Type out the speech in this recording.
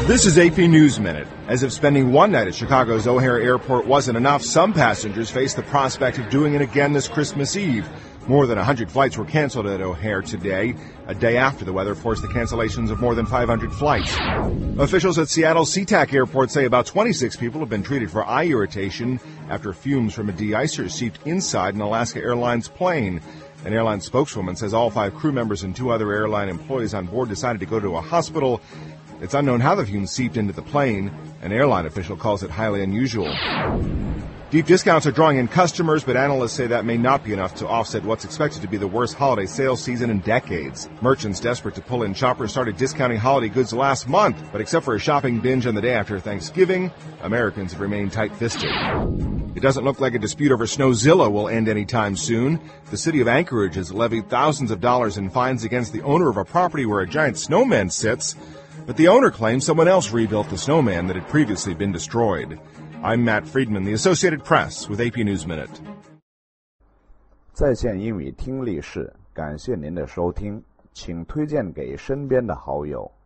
This is AP News Minute. As if spending one night at Chicago's O'Hare Airport wasn't enough, some passengers face the prospect of doing it again this Christmas Eve. More than 100 flights were canceled at O'Hare today, a day after the weather forced the cancellations of more than 500 flights. Officials at Seattle's SeaTac Airport say about 26 people have been treated for eye irritation after fumes from a de-icer seeped inside an Alaska Airlines plane. An airline spokeswoman says all 5 crew members and 2 other airline employees on board decided to go to a hospital. It's unknown how the fumes seeped into the plane. An airline official calls it highly unusual. Deep discounts are drawing in customers, but analysts say that may not be enough to offset what's expected to be the worst holiday sales season in decades. Merchants desperate to pull in shoppers started discounting holiday goods last month, but except for a shopping binge on the day after Thanksgiving, Americans have remained tight-fisted. It doesn't look like a dispute over Snowzilla will end anytime soon. The city of Anchorage has levied thousands of dollars in fines against the owner of a property where a giant snowman sits, but the owner claims someone else rebuilt the snowman that had previously been destroyed. I'm Matt Friedman, the Associated Press, with AP News Minute. 在线英语听力室，感谢您的收听，请推荐给身边的好友。